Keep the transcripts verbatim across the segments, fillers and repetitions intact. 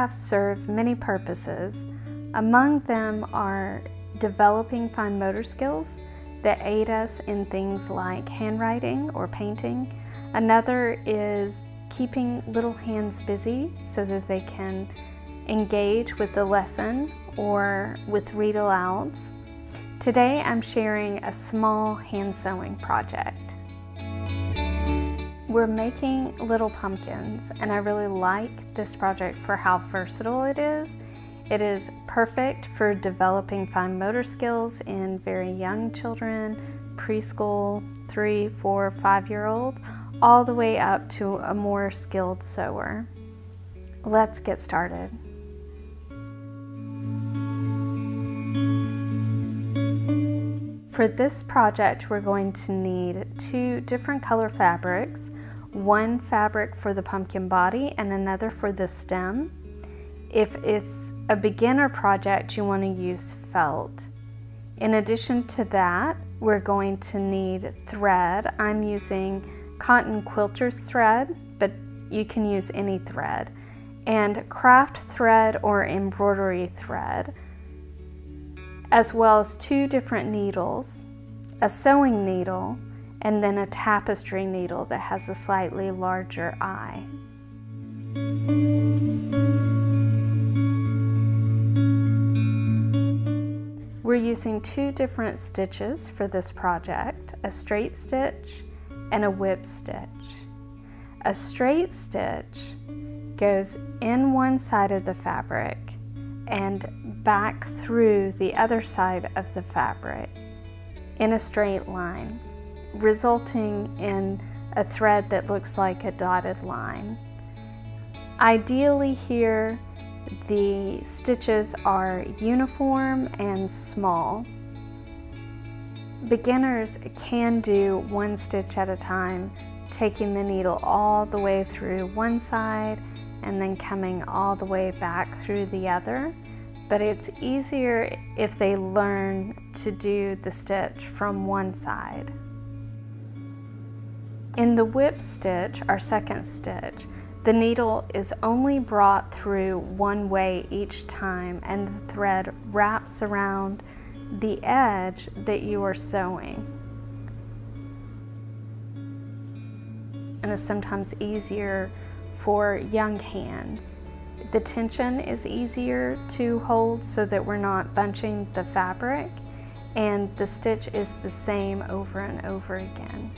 crafts serve many purposes. Among them are developing fine motor skills that aid us in things like handwriting or painting. Another is keeping little hands busy so that they can engage with the lesson or with read alouds. Today I'm sharing a small hand sewing project. We're making little pumpkins, and I really like this project for how versatile it is. It is perfect for developing fine motor skills in very young children, preschool, three, four, five-year-olds, all the way up to a more skilled sewer. Let's get started. For this project, we're going to need two different color fabrics, one fabric for the pumpkin body and another for the stem. If it's a beginner project, you want to use felt. In addition to that, we're going to need thread. I'm using cotton quilter's thread, but you can use any thread, and craft thread or embroidery thread, as well as two different needles, a sewing needle, and then a tapestry needle that has a slightly larger eye. We're using two different stitches for this project, a straight stitch and a whip stitch. A straight stitch goes in one side of the fabric and back through the other side of the fabric in a straight line, resulting in a thread that looks like a dotted line. Ideally here, the stitches are uniform and small. Beginners can do one stitch at a time, taking the needle all the way through one side and then coming all the way back through the other. But it's easier if they learn to do the stitch from one side. In the whip stitch, our second stitch, the needle is only brought through one way each time, and the thread wraps around the edge that you are sewing. And it's sometimes easier for young hands. The tension is easier to hold so that we're not bunching the fabric, and the stitch is the same over and over again.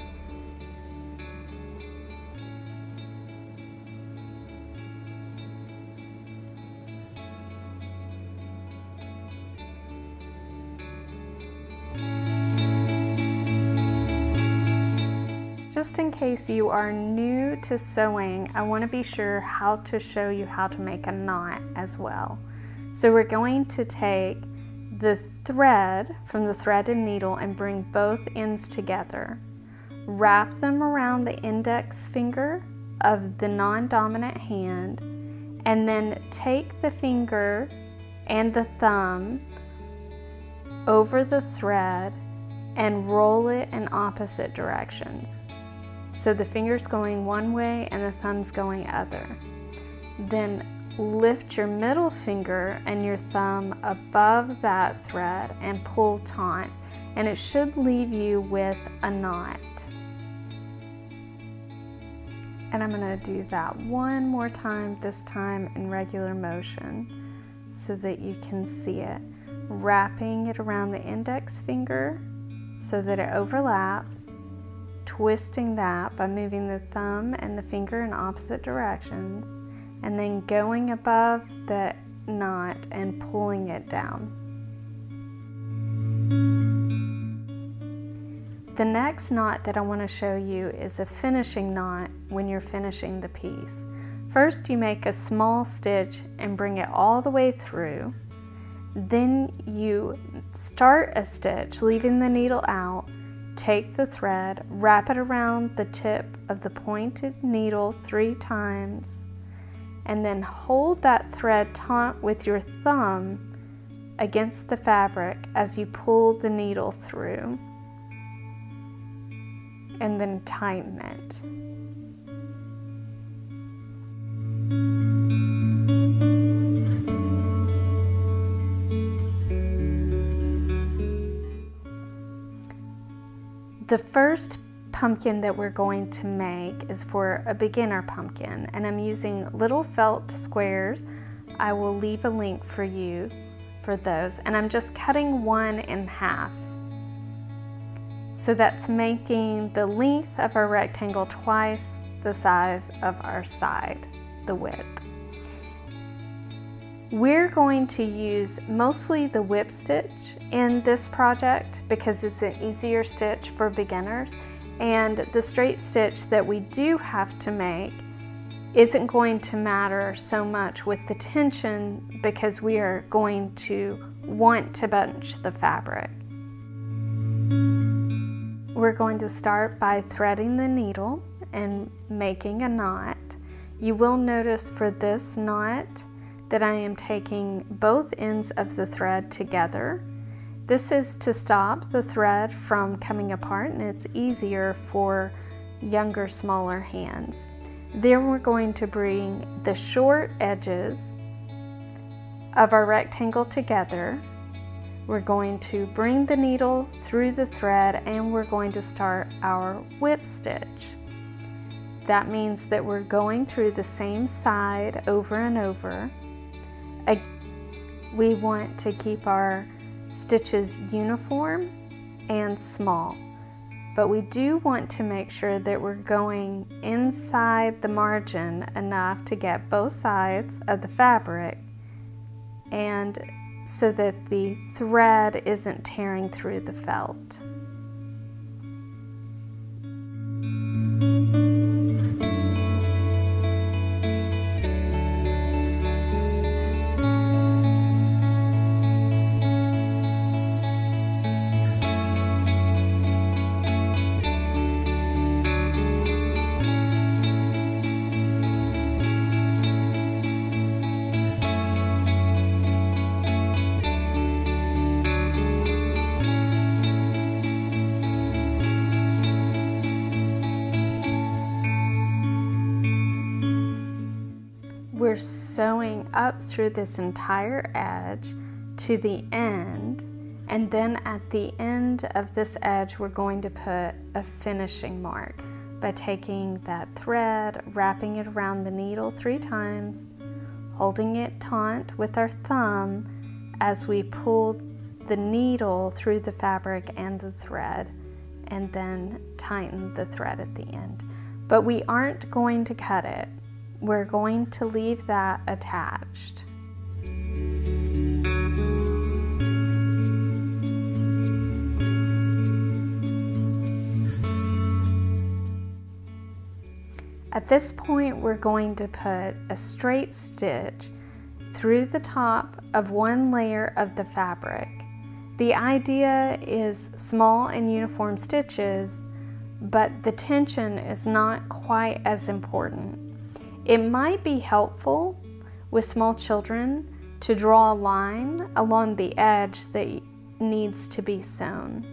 Just in case you are new to sewing, I want to be sure how to show you how to make a knot as well. So we're going to take the thread from the thread and needle and bring both ends together. Wrap them around the index finger of the non-dominant hand, and then take the finger and the thumb over the thread and roll it in opposite directions. So the finger's going one way and the thumb's going other. Then lift your middle finger and your thumb above that thread and pull taut, and it should leave you with a knot. And I'm going to do that one more time, this time in regular motion, so that you can see it. Wrapping it around the index finger so that it overlaps, twisting that by moving the thumb and the finger in opposite directions, and then going above the knot and pulling it down. The next knot that I want to show you is a finishing knot when you're finishing the piece. First, you make a small stitch and bring it all the way through. Then you start a stitch, leaving the needle out. Take the thread, wrap it around the tip of the pointed needle three times, and then hold that thread taut with your thumb against the fabric as you pull the needle through, and then tighten it. The first pumpkin that we're going to make is for a beginner pumpkin, and I'm using little felt squares. I will leave a link for you for those, and I'm just cutting one in half. So that's making the length of our rectangle twice the size of our side, the width. We're going to use mostly the whip stitch in this project because it's an easier stitch for beginners, and the straight stitch that we do have to make isn't going to matter so much with the tension because we are going to want to bunch the fabric. We're going to start by threading the needle and making a knot. You will notice for this knot that I am taking both ends of the thread together. This is to stop the thread from coming apart, and it's easier for younger, smaller hands. Then we're going to bring the short edges of our rectangle together. We're going to bring the needle through the thread, and we're going to start our whip stitch. That means that we're going through the same side over and over. We want to keep our stitches uniform and small, but we do want to make sure that we're going inside the margin enough to get both sides of the fabric, and so that the thread isn't tearing through the felt. We're sewing up through this entire edge to the end, and then at the end of this edge we're going to put a finishing mark by taking that thread, wrapping it around the needle three times, holding it taut with our thumb as we pull the needle through the fabric and the thread, and then tighten the thread at the end. But we aren't going to cut it. We're going to leave that attached. At this point, we're going to put a straight stitch through the top of one layer of the fabric. The idea is small and uniform stitches, but the tension is not quite as important. It might be helpful with small children to draw a line along the edge that needs to be sewn.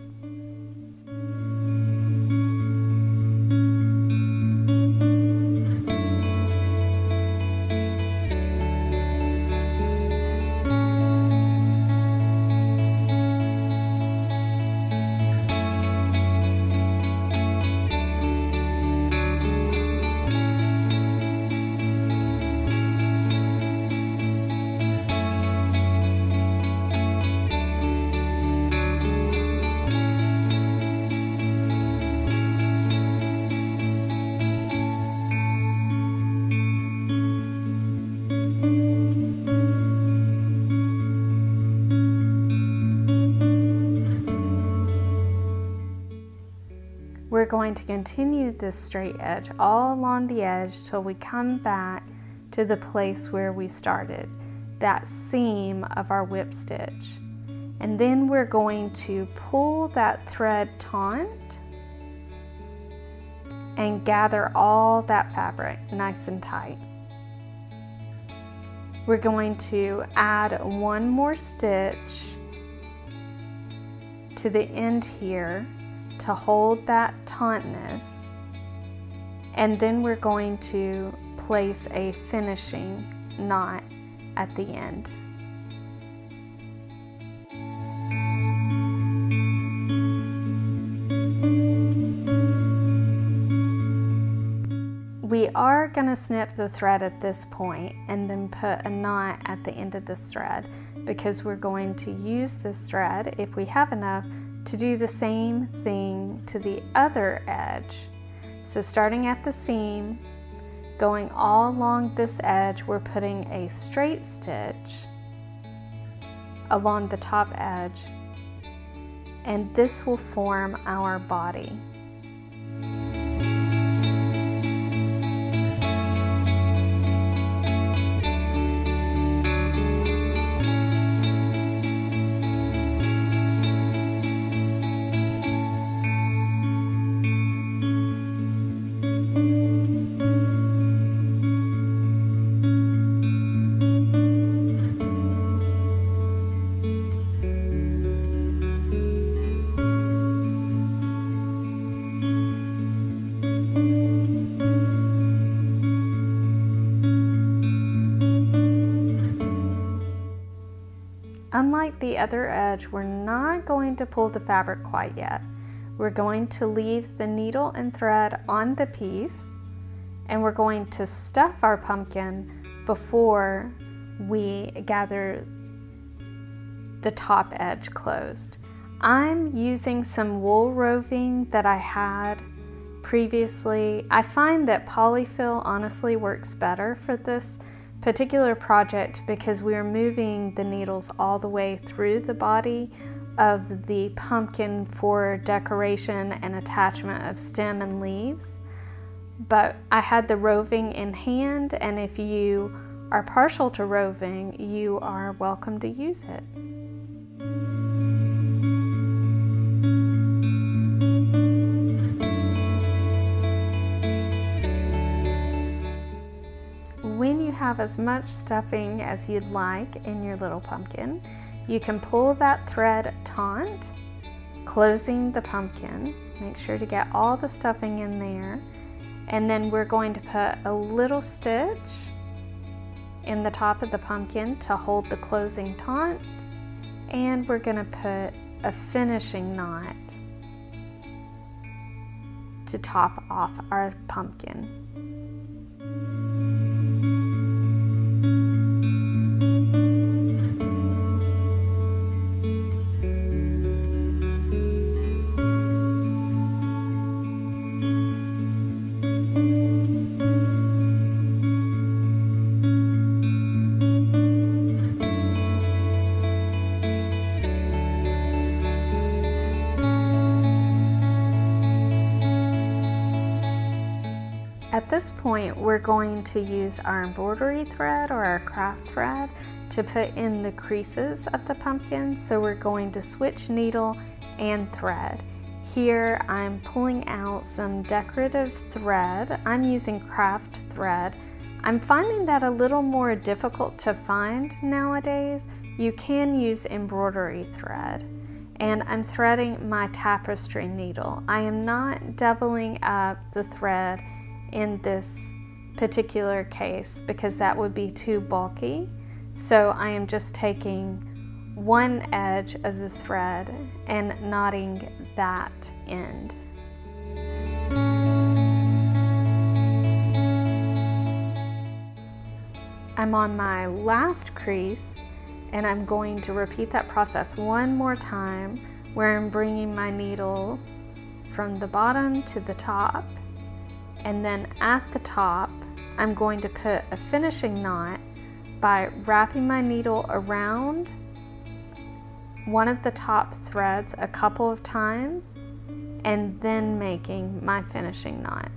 We're going to continue this straight edge all along the edge till we come back to the place where we started, that seam of our whip stitch. And then we're going to pull that thread taut and gather all that fabric nice and tight. We're going to add one more stitch to the end here to hold that tautness, and then we're going to place a finishing knot at the end. are going to snip the thread at this point and then put a knot at the end of this thread, because we're going to use this thread, if we have enough, to do the same thing to the other edge. So starting at the seam, going all along this edge, we're putting a straight stitch along the top edge, and this will form our body. Unlike the other edge, we're not going to pull the fabric quite yet. We're going to leave the needle and thread on the piece, and we're going to stuff our pumpkin before we gather the top edge closed. I'm using some wool roving that I had previously. I find that polyfill honestly works better for this particular project because we are moving the needles all the way through the body of the pumpkin for decoration and attachment of stem and leaves. But I had the roving in hand, and if you are partial to roving, you are welcome to use it. When you have as much stuffing as you'd like in your little pumpkin, you can pull that thread taut, closing the pumpkin. Make sure to get all the stuffing in there. And then we're going to put a little stitch in the top of the pumpkin to hold the closing taut. And we're going to put a finishing knot to top off our pumpkin. At this point, we're going to use our embroidery thread or our craft thread to put in the creases of the pumpkin. So we're going to switch needle and thread. Here I'm pulling out some decorative thread. I'm using craft thread. I'm finding that a little more difficult to find nowadays. You can use embroidery thread. And I'm threading my tapestry needle. I am not doubling up the thread in this particular case because that would be too bulky. So I am just taking one edge of the thread and knotting that end. I'm on my last crease, and I'm going to repeat that process one more time where I'm bringing my needle from the bottom to the top. And then at the top, I'm going to put a finishing knot by wrapping my needle around one of the top threads a couple of times and then making my finishing knot.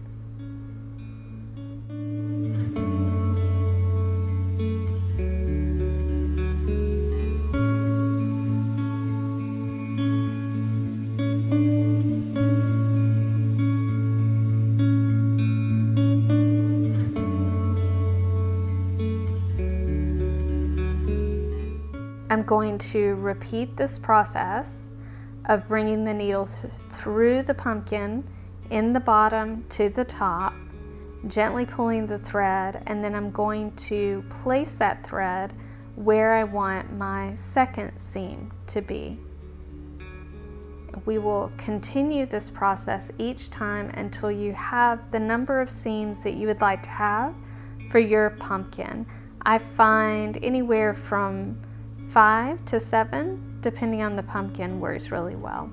I'm going to repeat this process of bringing the needle th through the pumpkin in the bottom to the top, gently pulling the thread, and then I'm going to place that thread where I want my second seam to be. we will continue this process each time until you have the number of seams that you would like to have for your pumpkin. I find anywhere from five to seven, depending on the pumpkin, works really well.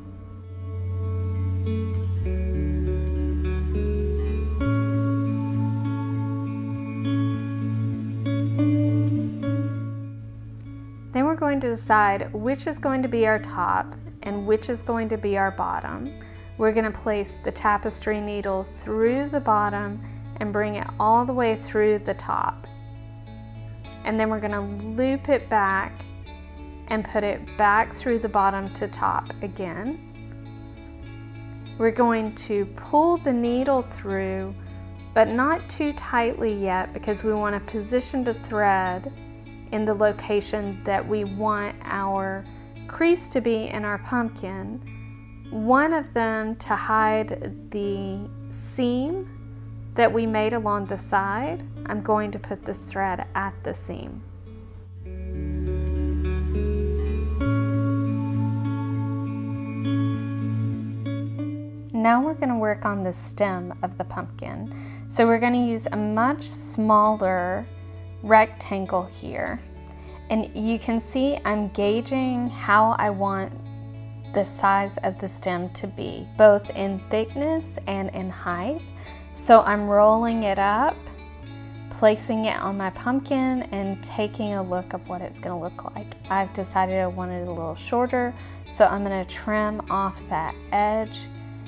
Then we're going to decide which is going to be our top and which is going to be our bottom. We're going to place the tapestry needle through the bottom and bring it all the way through the top. And then we're going to loop it back and put it back through the bottom to top again. We're going to pull the needle through, but not too tightly yet, because we want to position the thread in the location that we want our crease to be in our pumpkin. One of them to hide the seam that we made along the side. I'm going to put this thread at the seam. Now we're going to work on the stem of the pumpkin. So we're going to use a much smaller rectangle here. And you can see I'm gauging how I want the size of the stem to be, both in thickness and in height. So I'm rolling it up, placing it on my pumpkin, and taking a look of what it's going to look like. I've decided I want it a little shorter, so I'm going to trim off that edge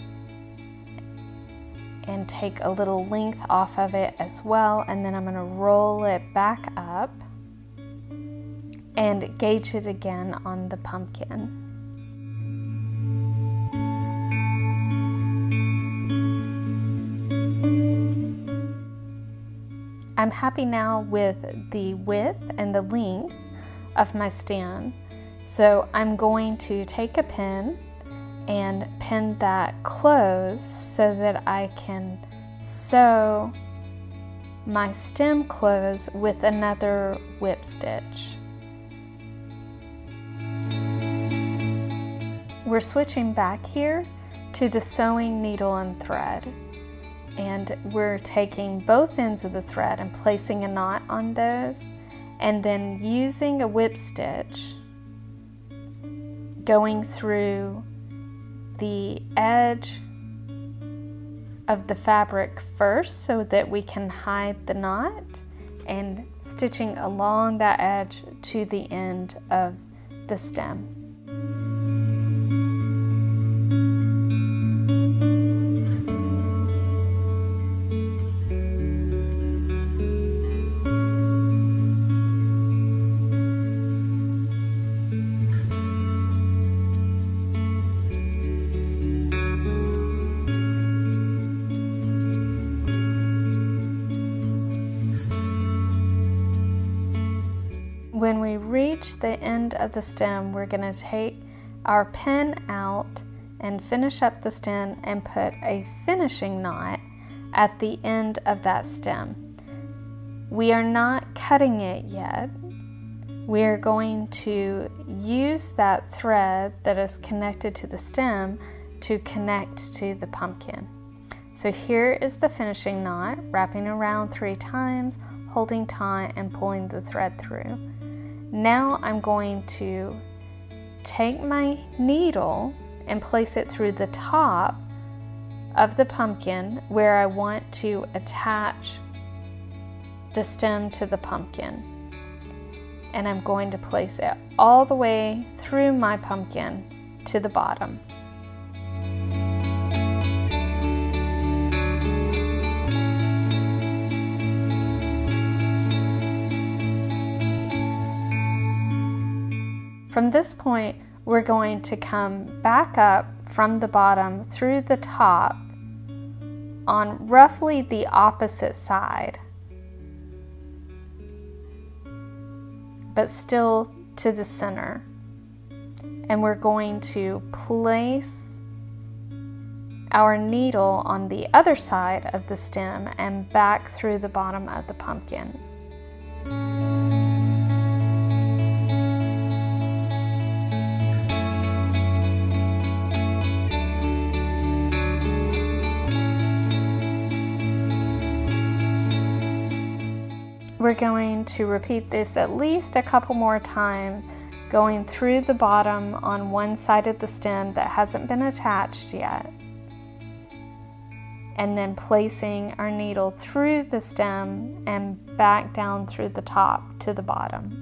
and take a little length off of it as well, and then I'm going to roll it back up and gauge it again on the pumpkin. I'm happy now with the width and the length of my stem, so I'm going to take a pin and pin that close so that I can sew my stem close with another whip stitch. We're switching back here to the sewing needle and thread, and we're taking both ends of the thread and placing a knot on those, and then using a whip stitch, going through the edge of the fabric first so that we can hide the knot, and stitching along that edge to the end of the stem. When we reach the end of the stem, we're going to take our pin out and finish up the stem and put a finishing knot at the end of that stem. We are not cutting it yet. We are going to use that thread that is connected to the stem to connect to the pumpkin. So here is the finishing knot, wrapping around three times, holding taut and pulling the thread through. Now I'm going to take my needle and place it through the top of the pumpkin where I want to attach the stem to the pumpkin. And I'm going to place it all the way through my pumpkin to the bottom. From this point, we're going to come back up from the bottom through the top on roughly the opposite side, but still to the center. And we're going to place our needle on the other side of the stem and back through the bottom of the pumpkin. We're going to repeat this at least a couple more times, going through the bottom on one side of the stem that hasn't been attached yet, and then placing our needle through the stem and back down through the top to the bottom.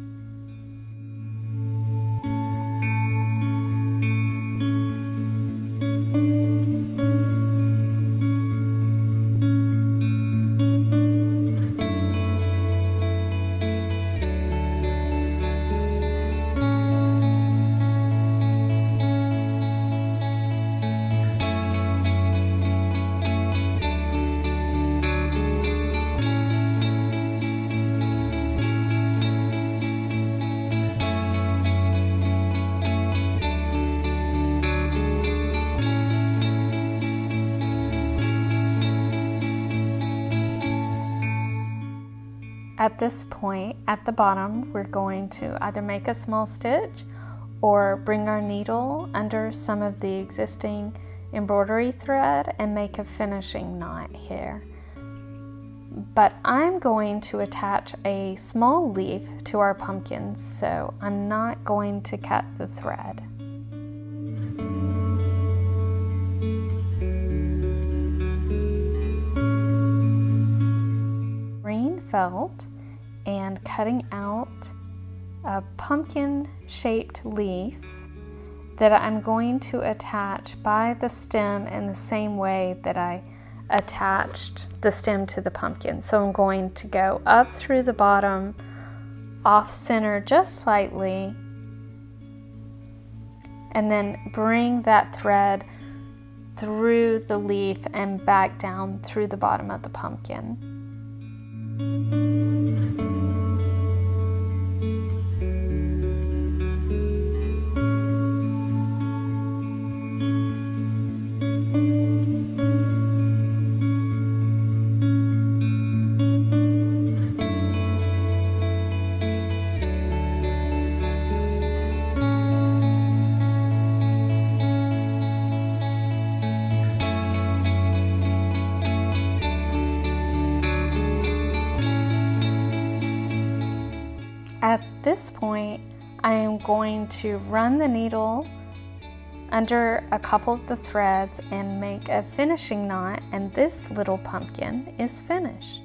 At this point, at the bottom, we're going to either make a small stitch or bring our needle under some of the existing embroidery thread and make a finishing knot here. But I'm going to attach a small leaf to our pumpkin, so I'm not going to cut the thread. Green felt and cutting out a pumpkin shaped leaf that I'm going to attach by the stem in the same way that I attached the stem to the pumpkin. So I'm going to go up through the bottom, off center just slightly, and then bring that thread through the leaf and back down through the bottom of the pumpkin. At this point, I am going to run the needle under a couple of the threads and make a finishing knot, and this little pumpkin is finished.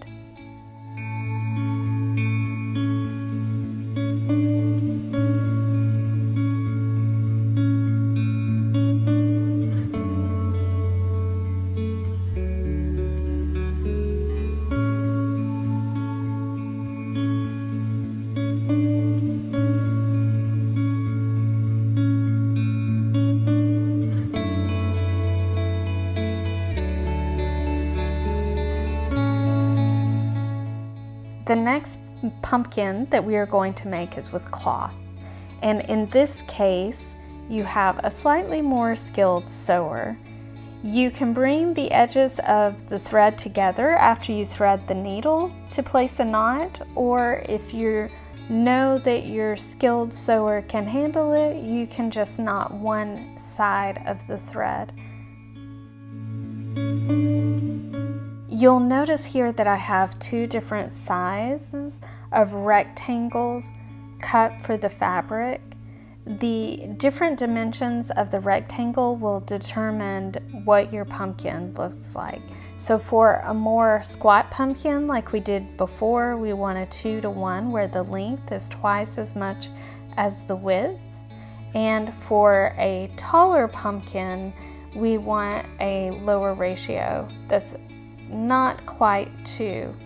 The next pumpkin that we are going to make is with cloth. And in this case, you have a slightly more skilled sewer. You can bring the edges of the thread together after you thread the needle to place a knot, or if you know that your skilled sewer can handle it, you can just knot one side of the thread. You'll notice here that I have two different sizes of rectangles cut for the fabric. The different dimensions of the rectangle will determine what your pumpkin looks like. So for a more squat pumpkin like we did before, we want a two to one where the length is twice as much as the width. And for a taller pumpkin, we want a lower ratio that's not quite two.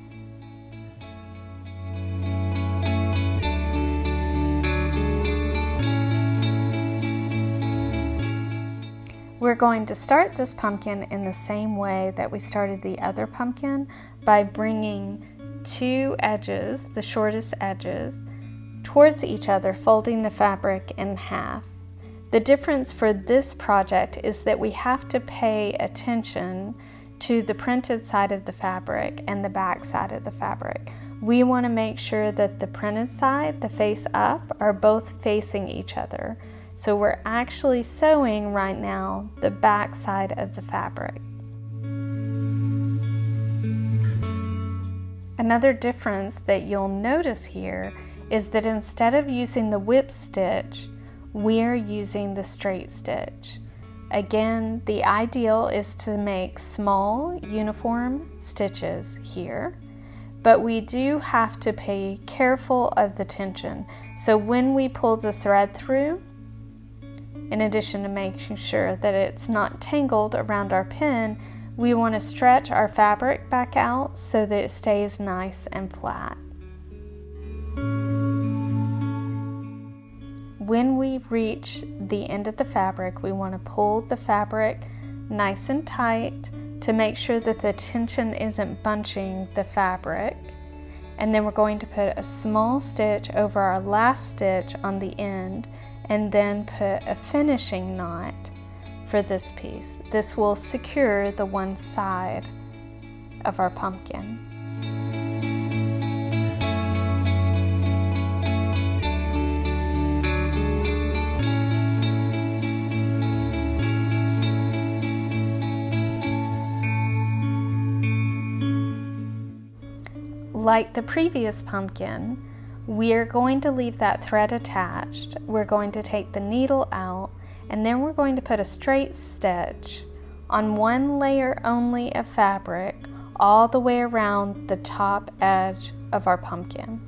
We're going to start this pumpkin in the same way that we started the other pumpkin, by bringing two edges, the shortest edges, towards each other, folding the fabric in half. The difference for this project is that we have to pay attention to the printed side of the fabric and the back side of the fabric. We want to make sure that the printed side, the face up, are both facing each other. So we're actually sewing right now the back side of the fabric. Another difference that you'll notice here is that instead of using the whip stitch, we're using the straight stitch. Again, the ideal is to make small uniform stitches here, but we do have to be careful of the tension. So when we pull the thread through, in addition to making sure that it's not tangled around our pin, we want to stretch our fabric back out so that it stays nice and flat. When we reach the end of the fabric, we want to pull the fabric nice and tight to make sure that the tension isn't bunching the fabric. And then we're going to put a small stitch over our last stitch on the end and then put a finishing knot for this piece. This will secure the one side of our pumpkin. Like the previous pumpkin, we're going to leave that thread attached. We're going to take the needle out, and then we're going to put a straight stitch on one layer only of fabric all the way around the top edge of our pumpkin.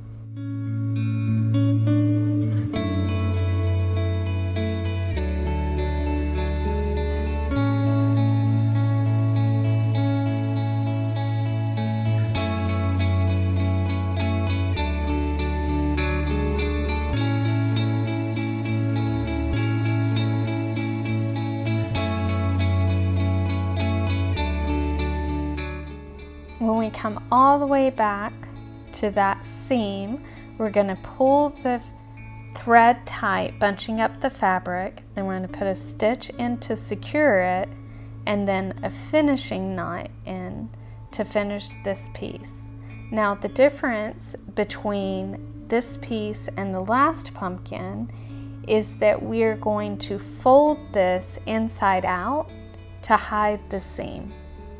When we come all the way back to that seam, we're going to pull the thread tight, bunching up the fabric. Then we're going to put a stitch in to secure it, and then a finishing knot in to finish this piece. Now, the difference between this piece and the last pumpkin is that we're going to fold this inside out to hide the seam.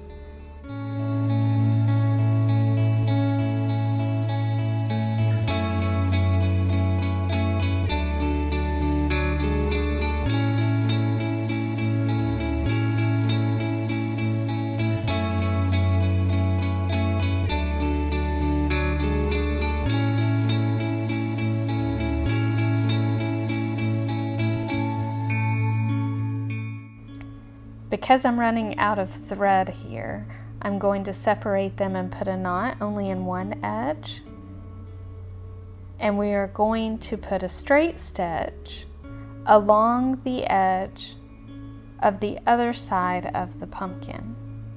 Because I'm running out of thread here, I'm going to separate them and put a knot only in one edge. And we are going to put a straight stitch along the edge of the other side of the pumpkin.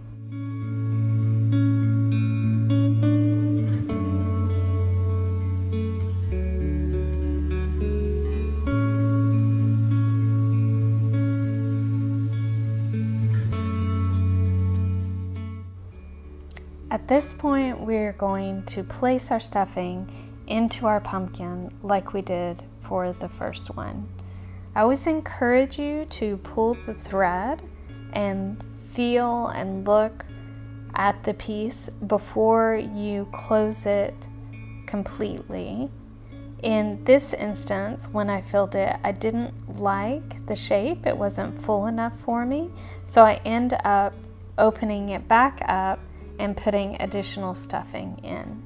At this point, we're going to place our stuffing into our pumpkin like we did for the first one. I always encourage you to pull the thread and feel and look at the piece before you close it completely. In this instance, when I filled it, I didn't like the shape. It wasn't full enough for me, so I end up opening it back up and putting additional stuffing in.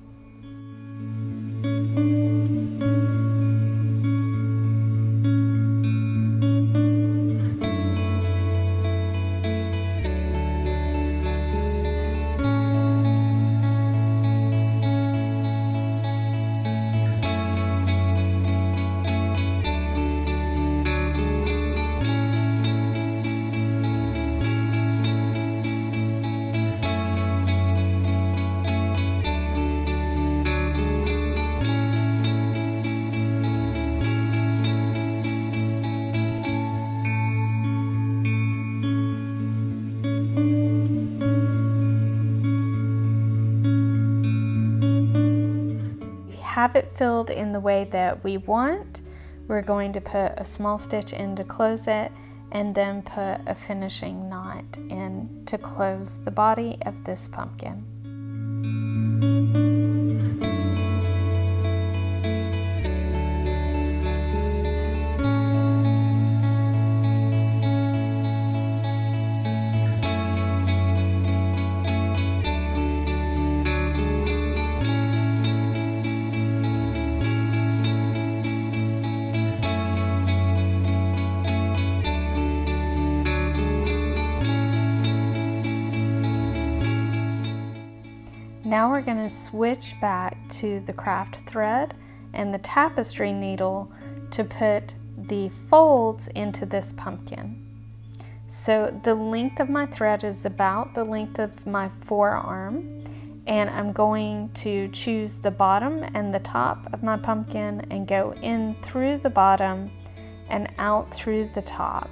Have it filled in the way that we want, we're going to put a small stitch in to close it and then put a finishing knot in to close the body of this pumpkin. Now we're going to switch back to the craft thread and the tapestry needle to put the folds into this pumpkin. So the length of my thread is about the length of my forearm, and I'm going to choose the bottom and the top of my pumpkin and go in through the bottom and out through the top.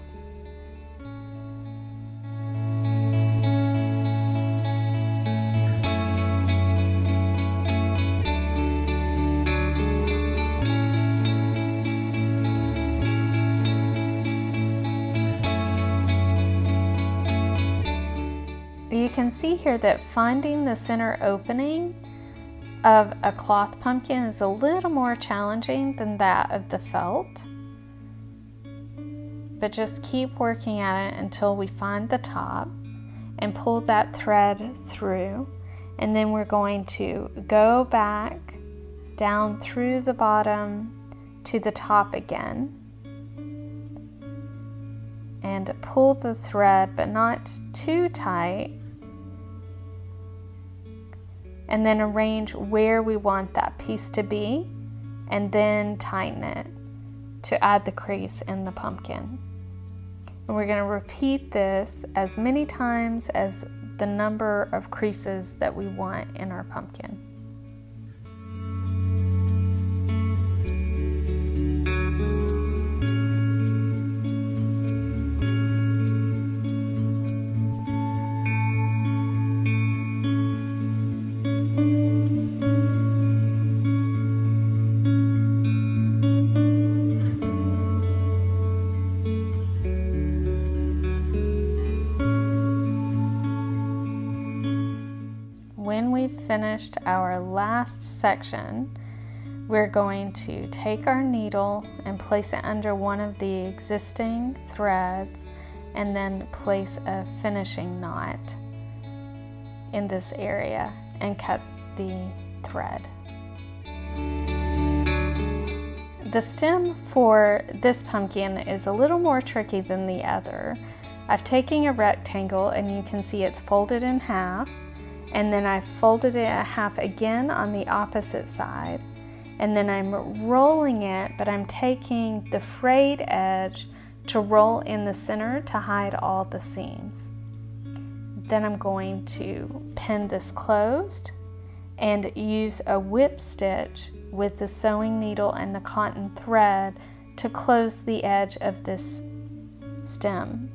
You can see here that finding the center opening of a cloth pumpkin is a little more challenging than that of the felt. But just keep working at it until we find the top and pull that thread through. And then we're going to go back down through the bottom to the top again. And pull the thread, but not too tight. And then arrange where we want that piece to be, and then tighten it to add the crease in the pumpkin. And we're going to repeat this as many times as the number of creases that we want in our pumpkin. When we've finished our last section, we're going to take our needle and place it under one of the existing threads and then place a finishing knot in this area and cut the thread. The stem for this pumpkin is a little more tricky than the other. I've taken a rectangle and you can see it's folded in half. And then I folded it in half again on the opposite side. And then I'm rolling it, but I'm taking the frayed edge to roll in the center to hide all the seams. Then I'm going to pin this closed and use a whip stitch with the sewing needle and the cotton thread to close the edge of this stem.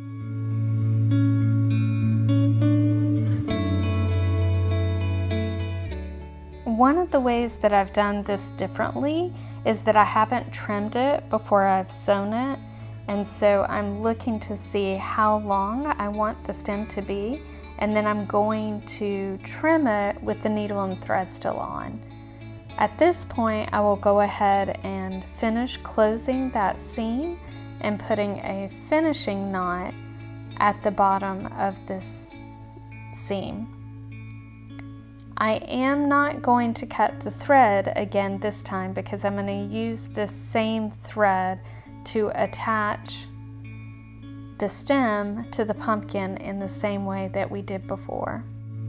One of the ways that I've done this differently is that I haven't trimmed it before I've sewn it, and so I'm looking to see how long I want the stem to be, and then I'm going to trim it with the needle and thread still on. At this point, I will go ahead and finish closing that seam and putting a finishing knot at the bottom of this seam. I am not going to cut the thread again this time because I'm going to use this same thread to attach the stem to the pumpkin in the same way that we did before.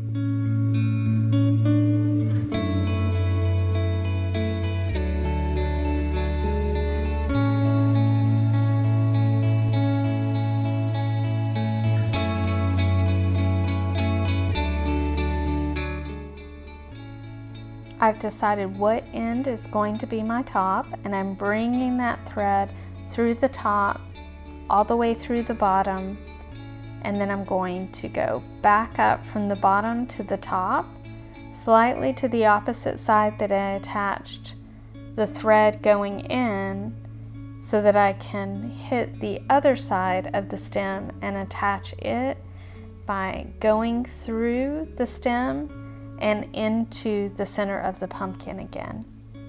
I've decided what end is going to be my top, and I'm bringing that thread through the top all the way through the bottom, and then I'm going to go back up from the bottom to the top, slightly to the opposite side that I attached the thread going in, so that I can hit the other side of the stem and attach it by going through the stem and into the center of the pumpkin again.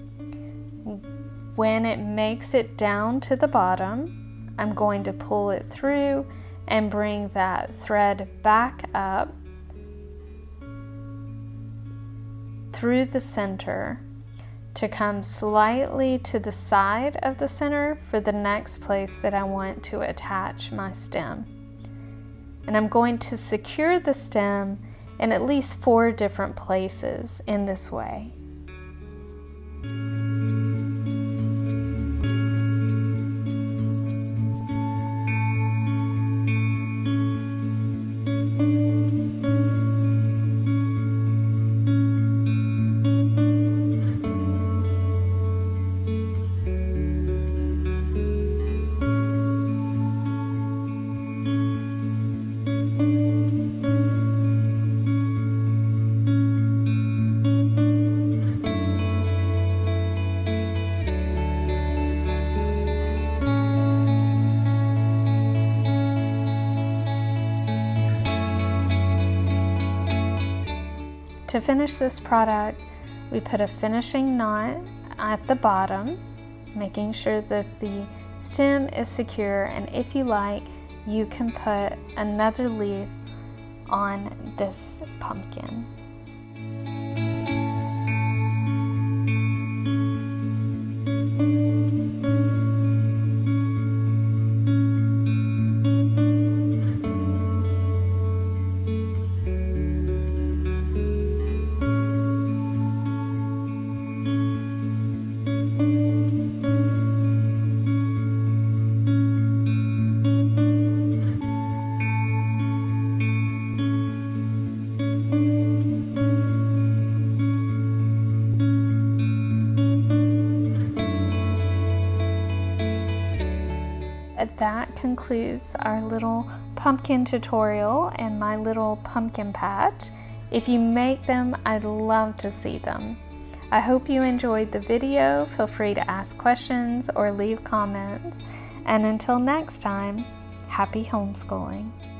When it makes it down to the bottom, I'm going to pull it through and bring that thread back up through the center to come slightly to the side of the center for the next place that I want to attach my stem. And I'm going to secure the stem in at least four different places in this way. To finish this product, we put a finishing knot at the bottom, making sure that the stem is secure, and if you like, you can put another leaf on this pumpkin. That concludes our little pumpkin tutorial and my little pumpkin patch. If you make them, I'd love to see them. I hope you enjoyed the video. Feel free to ask questions or leave comments. And until next time, happy homeschooling.